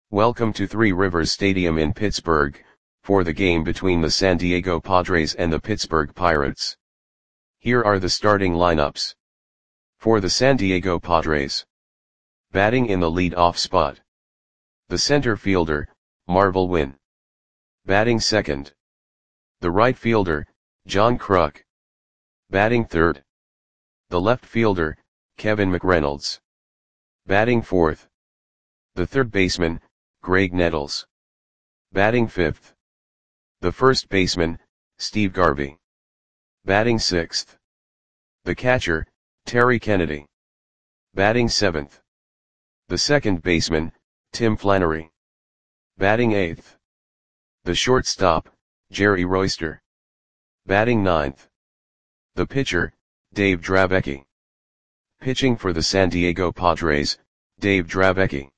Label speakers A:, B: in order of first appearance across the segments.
A: Welcome to Three Rivers Stadium in Pittsburgh, for the game between the San Diego Padres and the Pittsburgh Pirates. Here are the starting lineups. For the San Diego Padres. Batting in the lead-off spot. The center fielder, Marvel Wynn. Batting second. The right fielder, John Kruk. Batting third. The left fielder, Kevin McReynolds. Batting fourth. The third baseman, Graig Nettles. Batting fifth. The first baseman, Steve Garvey. Batting sixth. The catcher, Terry Kennedy. Batting seventh. The second baseman, Tim Flannery. Batting eighth. The shortstop, Jerry Royster. Batting ninth. The pitcher, Dave Dravecky. Pitching for the San Diego Padres, Dave Dravecky.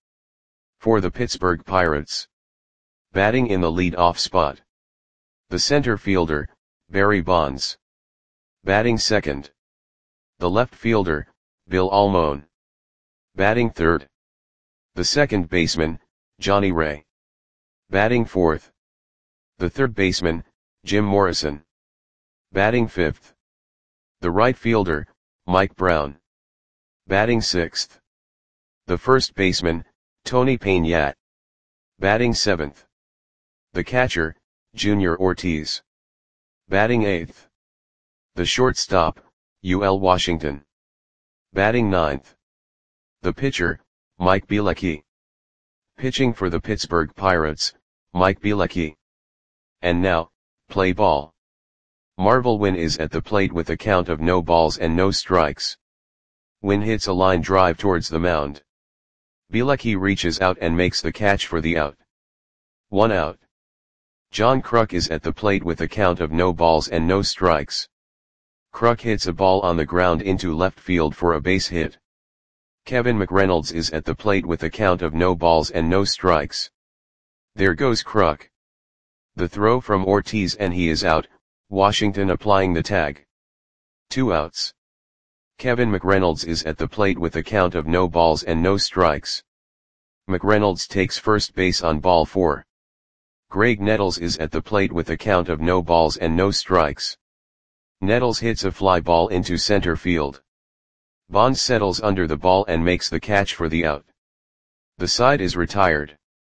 A: For the Pittsburgh Pirates. Batting in the lead-off spot. The center fielder, Barry Bonds. Batting second. The left fielder, Bill Almon. Batting third. The second baseman, Johnny Ray. Batting fourth. The third baseman, Jim Morrison. Batting fifth. The right fielder, Mike Brown. Batting sixth. The first baseman, Tony Peña. Batting seventh. The catcher, Junior Ortiz. Batting eighth. The shortstop, UL Washington. Batting ninth. The pitcher, Mike Bielecki. Pitching for the Pittsburgh Pirates, Mike Bielecki. And now, play ball. Marvel Wynn is at the plate with a count of no balls and no strikes. Wynn hits a line drive towards the mound. Bielecki reaches out and makes the catch for the out. 1 out. John Kruk is at the plate with a count of no balls and no strikes. Kruk hits a ball on the ground into left field for a base hit. Kevin McReynolds is at the plate with a count of no balls and no strikes. There goes Kruk. The throw from Ortiz and he is out, Washington applying the tag. 2 outs. Kevin McReynolds is at the plate with a count of no balls and no strikes. McReynolds takes first base on ball 4. Graig Nettles is at the plate with a count of no balls and no strikes. Nettles hits a fly ball into center field. Bonds settles under the ball and makes the catch for the out. The side is retired.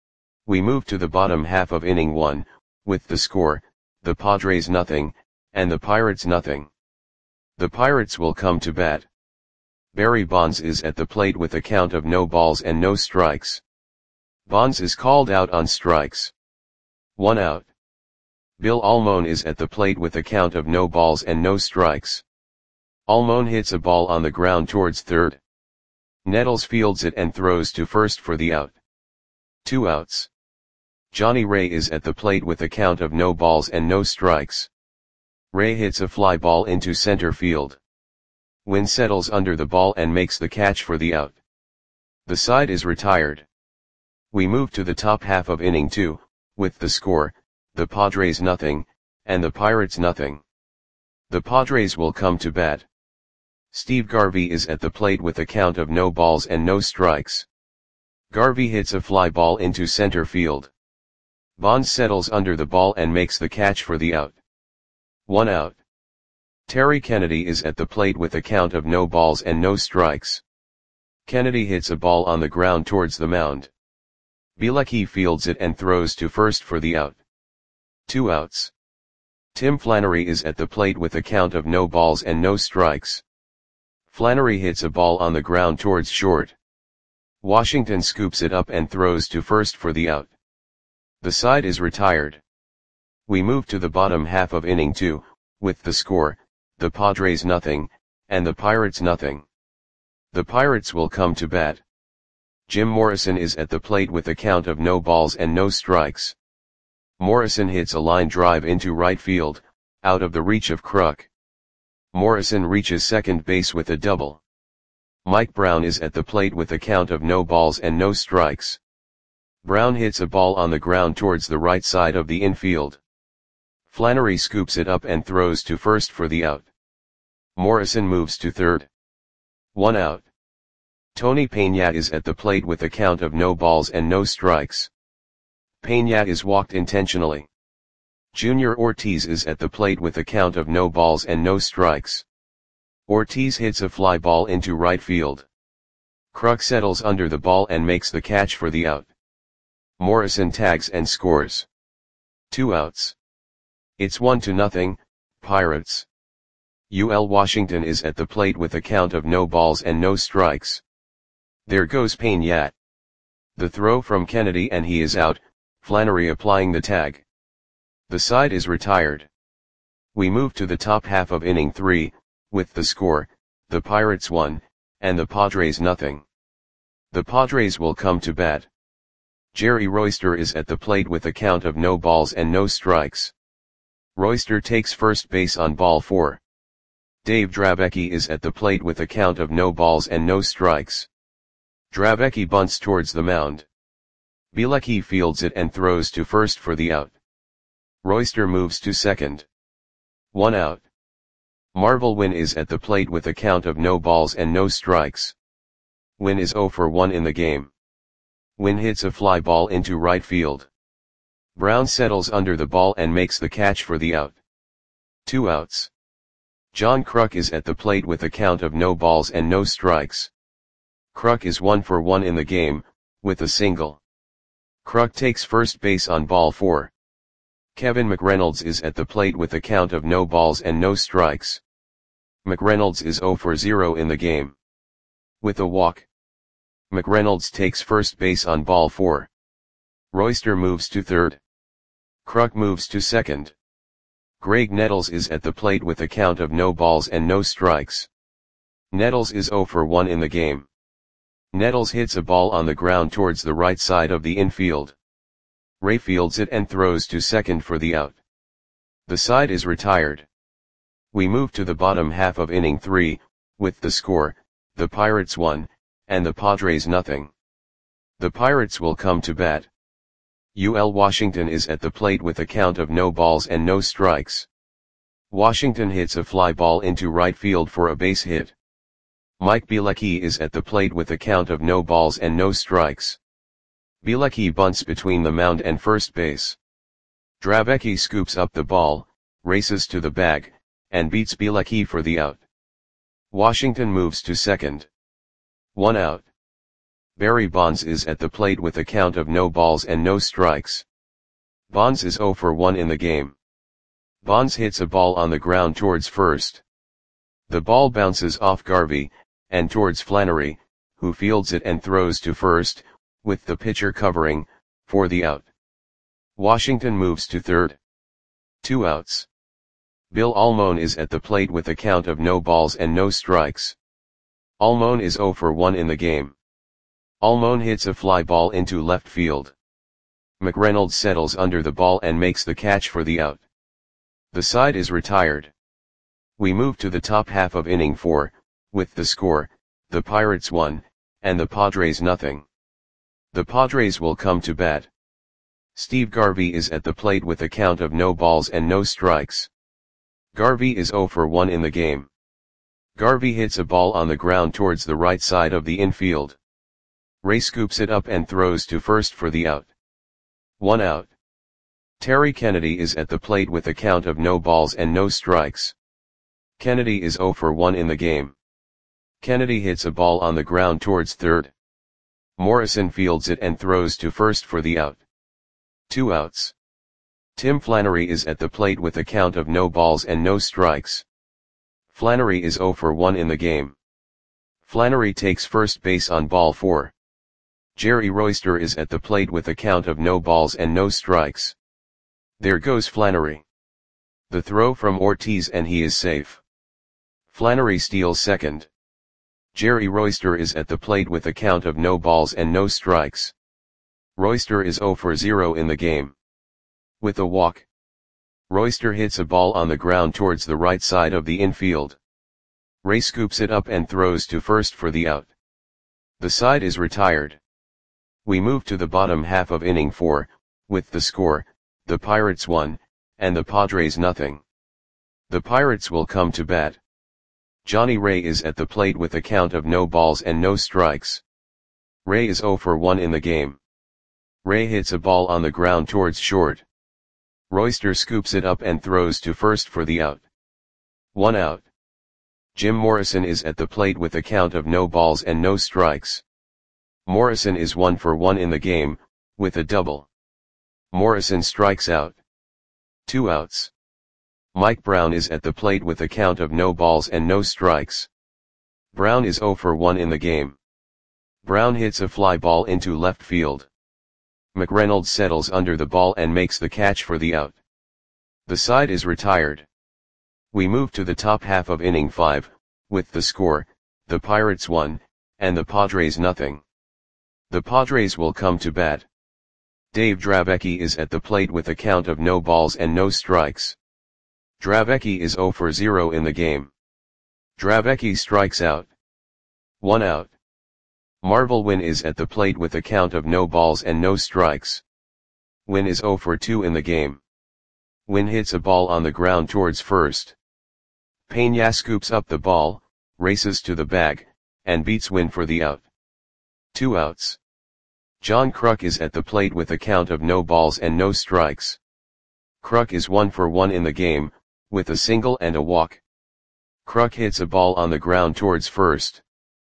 A: We move to the bottom half of inning 1, with the score, the Padres nothing, and the Pirates nothing. The Pirates will come to bat. Barry Bonds is at the plate with a count of no balls and no strikes. Bonds is called out on strikes. 1 out. Bill Almon is at the plate with a count of no balls and no strikes. Almon hits a ball on the ground towards third. Nettles fields it and throws to first for the out. 2 outs. Johnny Ray is at the plate with a count of no balls and no strikes. Ray hits a fly ball into center field. Wynn settles under the ball and makes the catch for the out. The side is retired. We move to the top half of inning 2, with the score, the Padres nothing, and the Pirates nothing. The Padres will come to bat. Steve Garvey is at the plate with a count of no balls and no strikes. Garvey hits a fly ball into center field. Bonds settles under the ball and makes the catch for the out. 1 out. Terry Kennedy is at the plate with a count of no balls and no strikes. Kennedy hits a ball on the ground towards the mound. Bielecki fields it and throws to first for the out. 2 outs. Tim Flannery is at the plate with a count of no balls and no strikes. Flannery hits a ball on the ground towards short. Washington scoops it up and throws to first for the out. The side is retired. We move to the bottom half of inning 2, with the score, the Padres nothing, and the Pirates nothing. The Pirates will come to bat. Jim Morrison is at the plate with a count of no balls and no strikes. Morrison hits a line drive into right field, out of the reach of Kruk. Morrison reaches second base with a double. Mike Brown is at the plate with a count of no balls and no strikes. Brown hits a ball on the ground towards the right side of the infield. Flannery scoops it up and throws to first for the out. Morrison moves to third. 1 out. Tony Peña is at the plate with a count of no balls and no strikes. Peña is walked intentionally. Junior Ortiz is at the plate with a count of no balls and no strikes. Ortiz hits a fly ball into right field. Kruk settles under the ball and makes the catch for the out. Morrison tags and scores. 2 outs. It's 1-0, Pirates. UL Washington is at the plate with a count of no balls and no strikes. There goes Peña. The throw from Kennedy and he is out, Flannery applying the tag. The side is retired. We move to the top half of inning 3, with the score, the Pirates 1, and the Padres nothing. The Padres will come to bat. Jerry Royster is at the plate with a count of no balls and no strikes. Royster takes first base on ball 4. Dave Dravecky is at the plate with a count of no balls and no strikes. Dravecky bunts towards the mound. Bielecki fields it and throws to first for the out. Royster moves to second. 1 out. Marvel Wynn is at the plate with a count of no balls and no strikes. Wynn is 0 for 1 in the game. Wynn hits a fly ball into right field. Brown settles under the ball and makes the catch for the out. 2 outs. John Kruk is at the plate with a count of no balls and no strikes. Kruk is 1 for 1 in the game, with a single. Kruk takes first base on ball 4. Kevin McReynolds is at the plate with a count of no balls and no strikes. McReynolds is 0 for 0 in the game. With a walk. McReynolds takes first base on ball 4. Royster moves to third. Kruk moves to second. Greg Nettles is at the plate with a count of no balls and no strikes. Nettles is 0 for 1 in the game. Nettles hits a ball on the ground towards the right side of the infield. Ray fields it and throws to second for the out. The side is retired. We move to the bottom half of inning 3, with the score, the Pirates 1, and the Padres nothing. The Pirates will come to bat. UL Washington is at the plate with a count of no balls and no strikes. Washington hits a fly ball into right field for a base hit. Mike Bielecki is at the plate with a count of no balls and no strikes. Bielecki bunts between the mound and first base. Dravecky scoops up the ball, races to the bag, and beats Bielecki for the out. Washington moves to second. 1 out. Barry Bonds is at the plate with a count of no balls and no strikes. Bonds is 0 for 1 in the game. Bonds hits a ball on the ground towards first. The ball bounces off Garvey, and towards Flannery, who fields it and throws to first, with the pitcher covering, for the out. Washington moves to third. 2 outs. Bill Almon is at the plate with a count of no balls and no strikes. Almon is 0 for 1 in the game. Almon hits a fly ball into left field. McReynolds settles under the ball and makes the catch for the out. The side is retired. We move to the top half of inning 4, with the score, the Pirates 1, and the Padres nothing. The Padres will come to bat. Steve Garvey is at the plate with a count of no balls and no strikes. Garvey is 0 for 1 in the game. Garvey hits a ball on the ground towards the right side of the infield. Ray scoops it up and throws to first for the out. 1 out. Terry Kennedy is at the plate with a count of no balls and no strikes. Kennedy is 0 for 1 in the game. Kennedy hits a ball on the ground towards third. Morrison fields it and throws to first for the out. 2 outs. Tim Flannery is at the plate with a count of no balls and no strikes. Flannery is 0 for 1 in the game. Flannery takes first base on ball 4. Jerry Royster is at the plate with a count of no balls and no strikes. There goes Flannery. The throw from Ortiz and he is safe. Flannery steals second. Jerry Royster is at the plate with a count of no balls and no strikes. Royster is 0 for 0 in the game. With a walk. Royster hits a ball on the ground towards the right side of the infield. Ray scoops it up and throws to first for the out. The side is retired. We move to the bottom half of inning 4, with the score, the Pirates 1, and the Padres nothing. The Pirates will come to bat. Johnny Ray is at the plate with a count of no balls and no strikes. Ray is 0 for 1 in the game. Ray hits a ball on the ground towards short. Royster scoops it up and throws to first for the out. 1 out. Jim Morrison is at the plate with a count of no balls and no strikes. Morrison is 1 for 1 in the game, with a double. Morrison strikes out. 2 outs. Mike Brown is at the plate with a count of no balls and no strikes. Brown is 0 for 1 in the game. Brown hits a fly ball into left field. McReynolds settles under the ball and makes the catch for the out. The side is retired. We move to the top half of inning 5, with the score, the Pirates 1, and the Padres nothing. The Padres will come to bat. Dave Dravecky is at the plate with a count of no balls and no strikes. Dravecky is 0 for 0 in the game. Dravecky strikes out. 1 out. Marvel Wynn is at the plate with a count of no balls and no strikes. Wynn is 0 for 2 in the game. Wynn hits a ball on the ground towards first. Peña scoops up the ball, races to the bag, and beats Wynn for the out. 2 outs. John Kruk is at the plate with a count of no balls and no strikes. Kruk is 1 for 1 in the game, with a single and a walk. Kruk hits a ball on the ground towards first.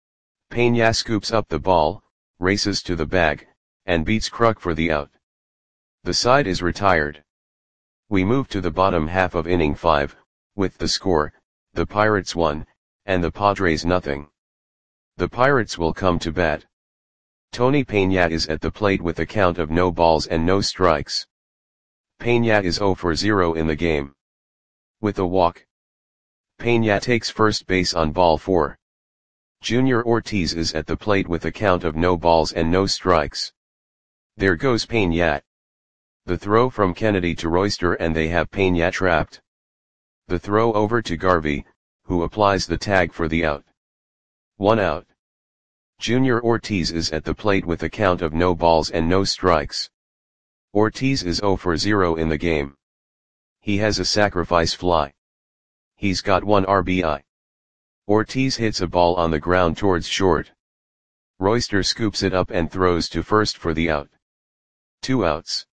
A: Peña scoops up the ball, races to the bag, and beats Kruk for the out. The side is retired. We move to the bottom half of inning 5, with the score, the Pirates 1, and the Padres nothing. The Pirates will come to bat. Tony Peña is at the plate with a count of no balls and no strikes. Peña is 0 for 0 in the game. With a walk. Peña takes first base on ball 4. Junior Ortiz is at the plate with a count of no balls and no strikes. There goes Peña. The throw from Kennedy to Royster and they have Peña trapped. The throw over to Garvey, who applies the tag for the out. 1 out. Junior Ortiz is at the plate with a count of no balls and no strikes. Ortiz is 0 for 0 in the game. He has a sacrifice fly. He's got 1 RBI. Ortiz hits a ball on the ground towards short. Royster scoops it up and throws to first for the out. 2 outs.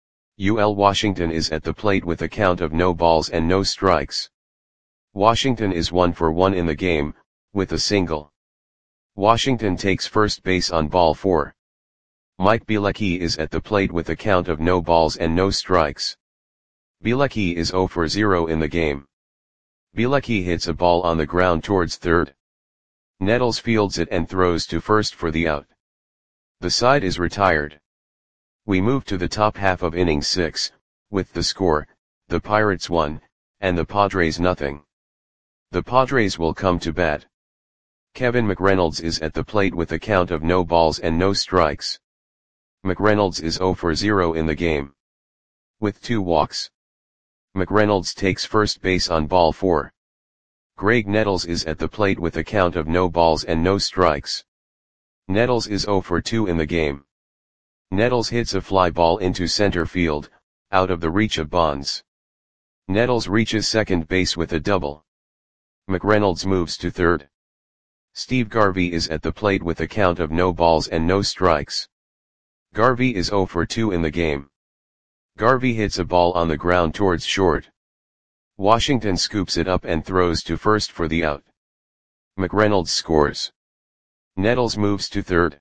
A: UL Washington is at the plate with a count of no balls and no strikes. Washington is 1 for 1 in the game, with a single. Washington takes first base on ball 4. Mike Bielecki is at the plate with a count of no balls and no strikes. Bielecki is 0 for 0 in the game. Bielecki hits a ball on the ground towards third. Nettles fields it and throws to first for the out. The side is retired. We move to the top half of inning 6, with the score, the Pirates 1, and the Padres nothing. The Padres will come to bat. Kevin McReynolds is at the plate with a count of no balls and no strikes. McReynolds is 0 for 0 in the game. With 2 walks. McReynolds takes first base on ball 4. Greg Nettles is at the plate with a count of no balls and no strikes. Nettles is 0 for 2 in the game. Nettles hits a fly ball into center field, out of the reach of Bonds. Nettles reaches second base with a double. McReynolds moves to third. Steve Garvey is at the plate with a count of no balls and no strikes. Garvey is 0 for 2 in the game. Garvey hits a ball on the ground towards short. Washington scoops it up and throws to first for the out. McReynolds scores. Nettles moves to third.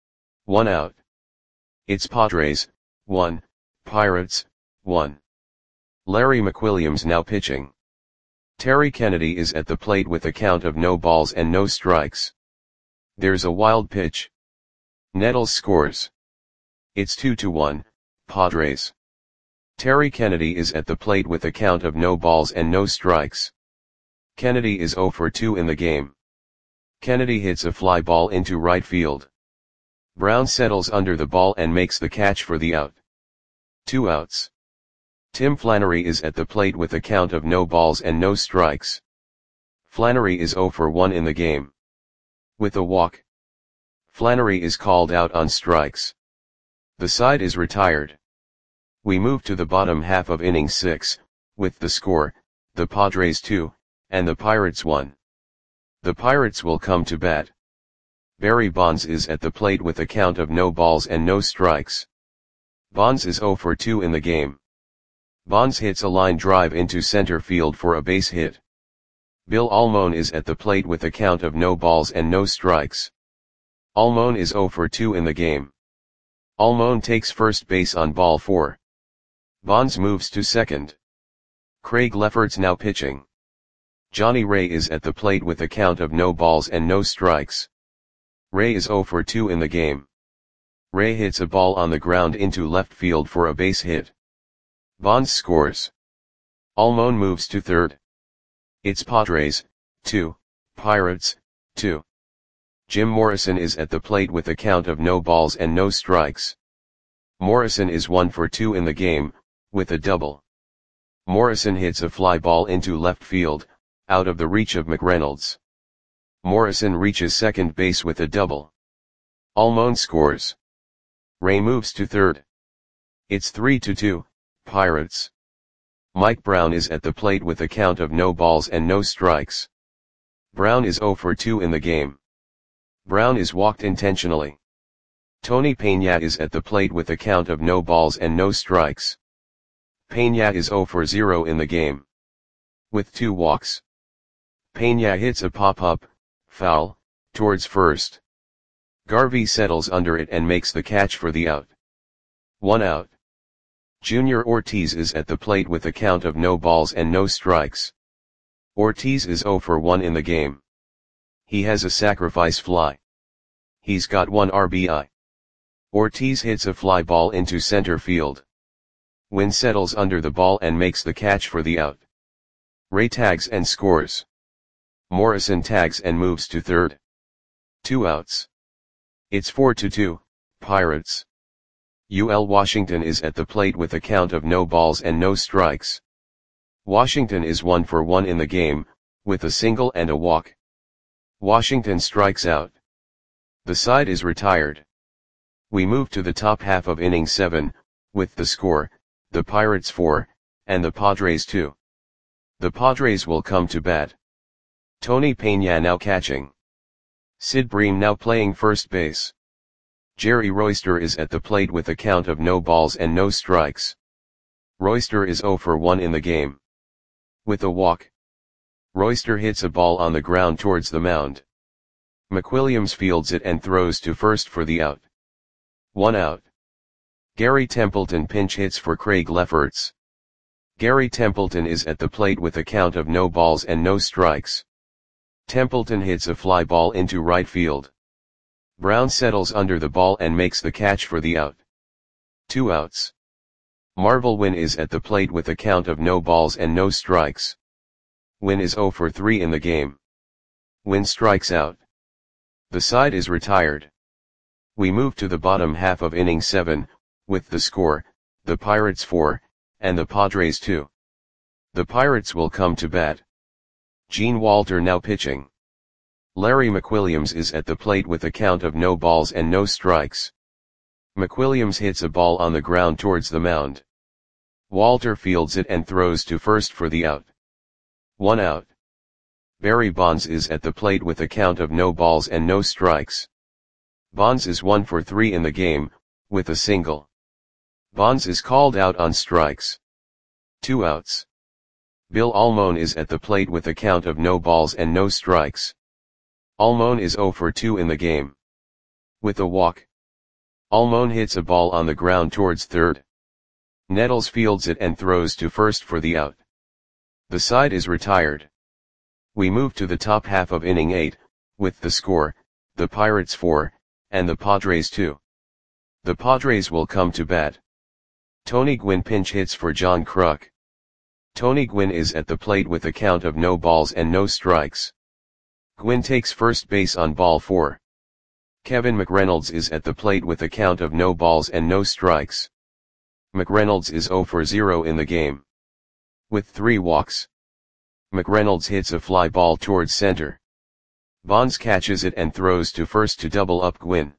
A: 1 out. It's Padres, 1, Pirates, 1. Larry McWilliams now pitching. Terry Kennedy is at the plate with a count of no balls and no strikes. There's a wild pitch. Nettles scores. It's 2-1, Padres. Terry Kennedy is at the plate with a count of no balls and no strikes. Kennedy is 0 for 2 in the game. Kennedy hits a fly ball into right field. Brown settles under the ball and makes the catch for the out. 2 outs. Tim Flannery is at the plate with a count of no balls and no strikes. Flannery is 0 for 1 in the game. With a walk. Flannery is called out on strikes. The side is retired. We move to the bottom half of inning 6, with the score, the Padres 2, and the Pirates 1. The Pirates will come to bat. Barry Bonds is at the plate with a count of no balls and no strikes. Bonds is 0 for 2 in the game. Bonds hits a line drive into center field for a base hit. Bill Almon is at the plate with a count of no balls and no strikes. Almon is 0 for 2 in the game. Almon takes first base on ball 4. Bonds moves to second. Craig Lefferts now pitching. Johnny Ray is at the plate with a count of no balls and no strikes. Ray is 0 for 2 in the game. Ray hits a ball on the ground into left field for a base hit. Bonds scores. Almon moves to third. It's Padres, 2, Pirates, 2. Jim Morrison is at the plate with a count of no balls and no strikes. Morrison is 1 for 2 in the game, with a double. Morrison hits a fly ball into left field, out of the reach of McReynolds. Morrison reaches second base with a double. Almon scores. Ray moves to third. It's 3-2, Pirates. Mike Brown is at the plate with a count of no balls and no strikes. Brown is 0 for 2 in the game. Brown is walked intentionally. Tony Peña is at the plate with a count of no balls and no strikes. Peña is 0 for 0 in the game. With 2 walks. Peña hits a pop-up, foul, towards first. Garvey settles under it and makes the catch for the out. 1 out. Junior Ortiz is at the plate with a count of no balls and no strikes. Ortiz is 0 for 1 in the game. He has a sacrifice fly. He's got 1 RBI. Ortiz hits a fly ball into center field. Wynn settles under the ball and makes the catch for the out. Ray tags and scores. Morrison tags and moves to third. 2 outs. It's 4-2, Pirates. UL Washington is at the plate with a count of no balls and no strikes. Washington is 1 for 1 in the game, with a single and a walk. Washington strikes out. The side is retired. We move to the top half of inning 7, with the score, the Pirates 4, and the Padres 2. The Padres will come to bat. Tony Peña now catching. Sid Bream now playing first base. Jerry Royster is at the plate with a count of no balls and no strikes. Royster is 0 for 1 in the game. With a walk. Royster hits a ball on the ground towards the mound. McWilliams fields it and throws to first for the out. 1 out. Gary Templeton pinch hits for Craig Lefferts. Gary Templeton is at the plate with a count of no balls and no strikes. Templeton hits a fly ball into right field. Brown settles under the ball and makes the catch for the out. 2 outs. Marvel Wynn is at the plate with a count of no balls and no strikes. Wynn is 0 for 3 in the game. Wynn strikes out. The side is retired. We move to the bottom half of inning 7, with the score, the Pirates 4, and the Padres 2. The Pirates will come to bat. Gene Walter now pitching. Larry McWilliams is at the plate with a count of no balls and no strikes. McWilliams hits a ball on the ground towards the mound. Walter fields it and throws to first for the out. 1 out. Barry Bonds is at the plate with a count of no balls and no strikes. Bonds is 1 for 3 in the game, with a single. Bonds is called out on strikes. 2 outs. Bill Almon is at the plate with a count of no balls and no strikes. Almon is 0 for 2 in the game. With a walk. Almon hits a ball on the ground towards third. Nettles fields it and throws to first for the out. The side is retired. We move to the top half of inning 8, with the score, the Pirates 4, and the Padres 2. The Padres will come to bat. Tony Gwynn pinch hits for John Kruk. Tony Gwynn is at the plate with a count of no balls and no strikes. Gwynn takes first base on ball 4. Kevin McReynolds is at the plate with a count of no balls and no strikes. McReynolds is 0 for 0 in the game. With 3 walks. McReynolds hits a fly ball towards center. Bonds catches it and throws to first to double up Gwynn.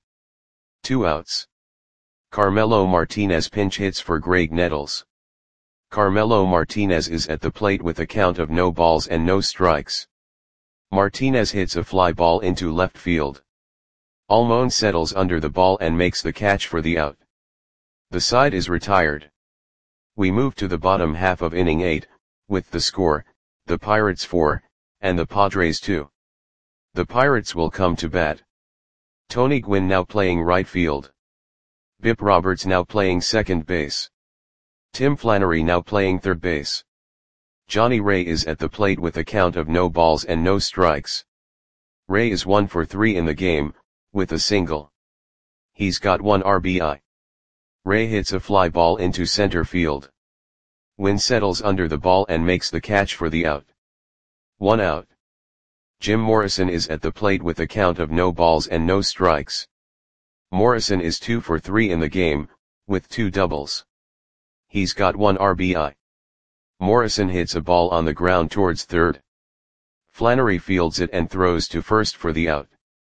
A: 2 outs. Carmelo Martinez pinch hits for Greg Nettles. Carmelo Martinez is at the plate with a count of no balls and no strikes. Martinez hits a fly ball into left field. Almon settles under the ball and makes the catch for the out. The side is retired. We move to the bottom half of inning 8, with the score, the Pirates 4, and the Padres 2. The Pirates will come to bat. Tony Gwynn now playing right field. Bip Roberts now playing second base. Tim Flannery now playing third base. Johnny Ray is at the plate with a count of no balls and no strikes. Ray is 1 for 3 in the game, with a single. He's got 1 RBI. Ray hits a fly ball into center field. Gwynn settles under the ball and makes the catch for the out. 1 out. Jim Morrison is at the plate with a count of no balls and no strikes. Morrison is 2 for 3 in the game, with 2 doubles. He's got 1 RBI. Morrison hits a ball on the ground towards third. Flannery fields it and throws to first for the out.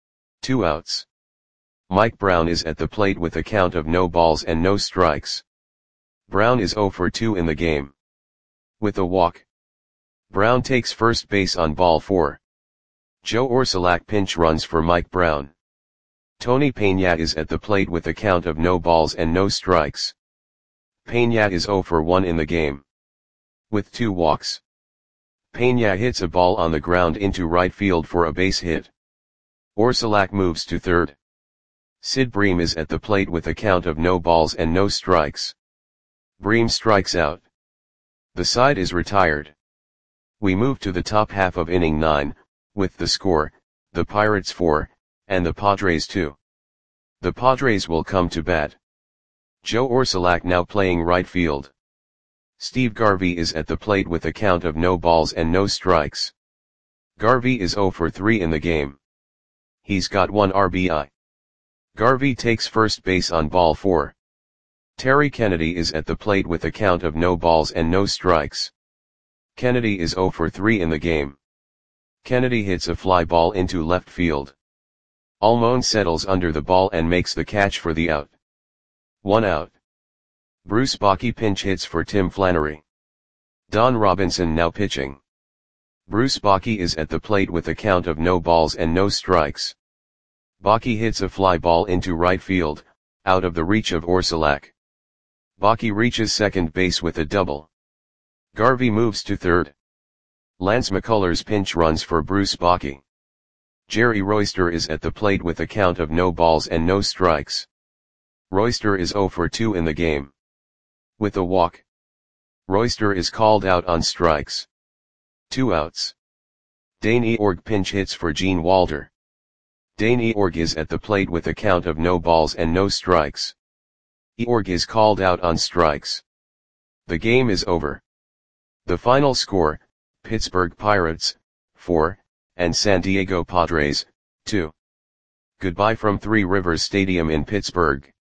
A: 2 outs. Mike Brown is at the plate with a count of no balls and no strikes. Brown is 0 for 2 in the game. With a walk. Brown takes first base on ball 4. Joe Orsulak pinch runs for Mike Brown. Tony Peña is at the plate with a count of no balls and no strikes. Peña is 0 for 1 in the game. With 2 walks. Peña hits a ball on the ground into right field for a base hit. Orsulak moves to third. Sid Bream is at the plate with a count of no balls and no strikes. Bream strikes out. The side is retired. We move to the top half of inning 9, with the score, the Pirates 4, and the Padres 2. The Padres will come to bat. Joe Orsulak now playing right field. Steve Garvey is at the plate with a count of no balls and no strikes. Garvey is 0 for 3 in the game. He's got 1 RBI. Garvey takes first base on ball 4. Terry Kennedy is at the plate with a count of no balls and no strikes. Kennedy is 0 for 3 in the game. Kennedy hits a fly ball into left field. Almon settles under the ball and makes the catch for the out. 1 out. Bruce Bochy pinch hits for Tim Flannery. Don Robinson now pitching. Bruce Bochy is at the plate with a count of no balls and no strikes. Bochy hits a fly ball into right field, out of the reach of Orsulak. Bochy reaches second base with a double. Garvey moves to third. Lance McCullers pinch runs for Bruce Bochy. Jerry Royster is at the plate with a count of no balls and no strikes. Royster is 0 for 2 in the game. With a walk. Royster is called out on strikes. 2 outs. Dane Eorg pinch hits for Gene Walter. Dane Eorg is at the plate with a count of no balls and no strikes. Eorg is called out on strikes. The game is over. The final score, Pittsburgh Pirates, 4, and San Diego Padres, 2. Goodbye from Three Rivers Stadium in Pittsburgh.